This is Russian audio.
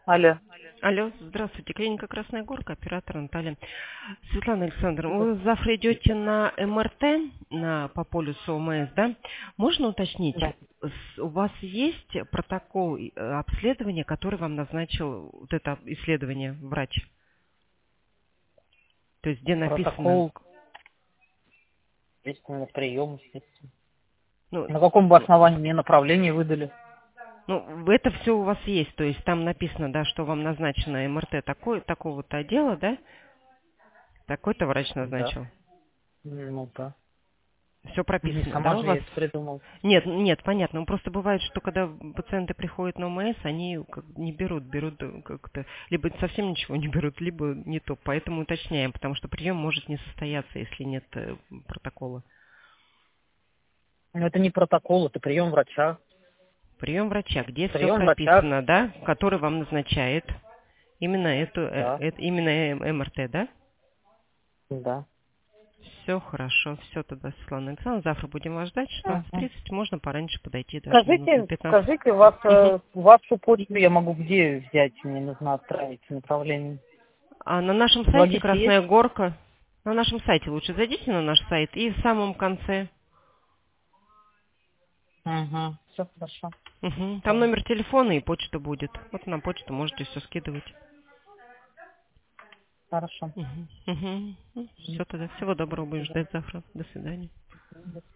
Алло. Алло, здравствуйте. Клиника Красная Горка, оператор Наталья. Светлана Александровна, Да. вы завтра идете на МРТ по полюсу ОМС, да? Можно уточнить, Да. у вас есть протокол обследования, который вам назначил вот это исследование врач? То есть где написано, Протокол, естественно, прием, естественно. ну, На каком бы основании мне направление выдали? это все у вас есть, то есть там написано, да, что вам назначено МРТ такого-то отдела, да? Такой-то врач Да. назначил. Ну да. Все Не прописано, сама да, у же я вас? это придумал. Нет, понятно. Просто бывает, что когда пациенты приходят на ОМС, они не берут как-то, либо совсем ничего не берут, либо не то. Поэтому уточняем, потому что прием может не состояться, если нет протокола. Но это не протокол, это прием врача. Прием врача, где все Прием врача, прописано, да, который вам назначает именно да. именно МРТ, да? Да. Все хорошо, все тогда, Светлана Александровна. Завтра будем вас ждать, Мгм. 16:30. Можно пораньше подойти, даже минут на Скажите, 15. скажите, Мгм. вашу почту я могу где взять? Мне нужно отправить направление. А на нашем В сайте логике есть? Красная Горка, на нашем сайте лучше зайдите на наш сайт и в самом конце. Угу. Все хорошо. Там номер телефона и почта будет. Вот на почту можете все скидывать. Хорошо. Все тогда. Всего доброго, будем ждать завтра. До свидания. Мгм.